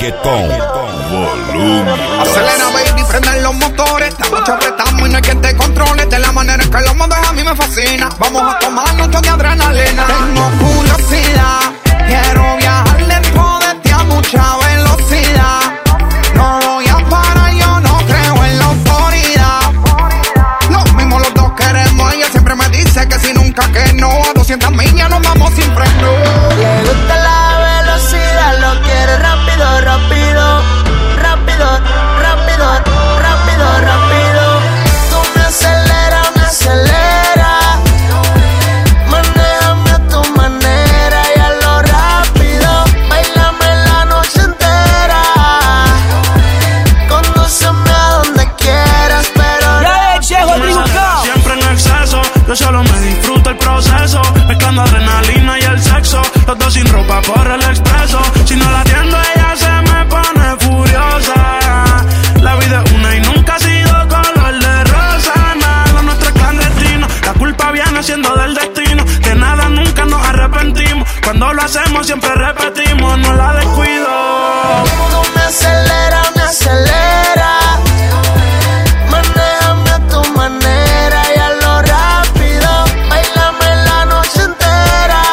reggaetón. Volumen. Acelera, baby, prenden los motores. La noche apretamos y no hay quien te controle. De la manera en que lo mueves a mí me fascina. Vamos a tomar noche de adrenalina. Tengo curiosidad, quiero viajar dentro de ti a mucha velocidad. No voy a parar, yo no creo en la autoridad. Lo mismo los dos queremos. Ella siempre me dice que si nunca que no. A 200 millas nos vamos sin freno. Le gusta la velocidad, lo quiere rápido, rápido. Rápido, rápido, rápido, rápido. Tú me aceleras, me aceleras. Manéjame a tu manera y a lo rápido. Bailame la noche entera. Condúceme a donde quieras, pero siempre en exceso. Yo solo me disfruto el proceso. Mezclando adrenalina y el sexo. Los dos sin ropa por el expreso. Si no la atiendo, ella se me pone furiosa. La vida es una y nunca ha sido color de rosa. Nada nuestro es clandestino. La culpa viene siendo del destino. Que nada nunca nos arrepentimos. Cuando lo hacemos siempre repetimos. No la descuido. tú me aceleras, me aceleras. Manéjame a tu manera y a lo rápido. Bailame la noche entera.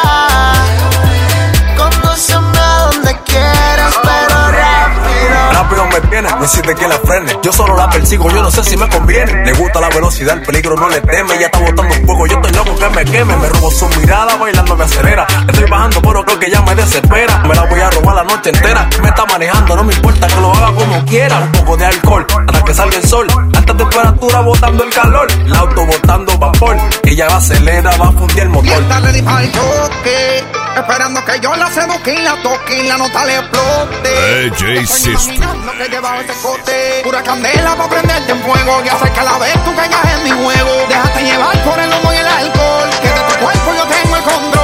Condúceme a donde quieras, pero rápido. Rápido me viene, no existe que la frene. Yo solo la persigo, yo no sé si me conviene. Le gusta la velocidad, el peligro no le teme. Ella está botando fuego, yo estoy loco que me queme. Me robo su mirada, bailando me acelera. Estoy bajando, pero creo que ya me desespera. Me la voy a robar la noche entera. Me está manejando, no me importa que lo haga como quiera. Un poco de alcohol, hasta que salga el sol. Alta temperatura, botando el calor. El auto botando vapor. Ella va a acelera, va a fundir el Y motor. está ready para el choque. Esperando que yo la seduzca y la toque y la nota le explote. DJ Estoy System. imaginando que lleva ese cote. Pura candela para prenderte en fuego. Y hacer que a la vez tú caigas en mi juego. Déjate llevar por el humo y el alcohol. Que de tu cuerpo yo tengo el control.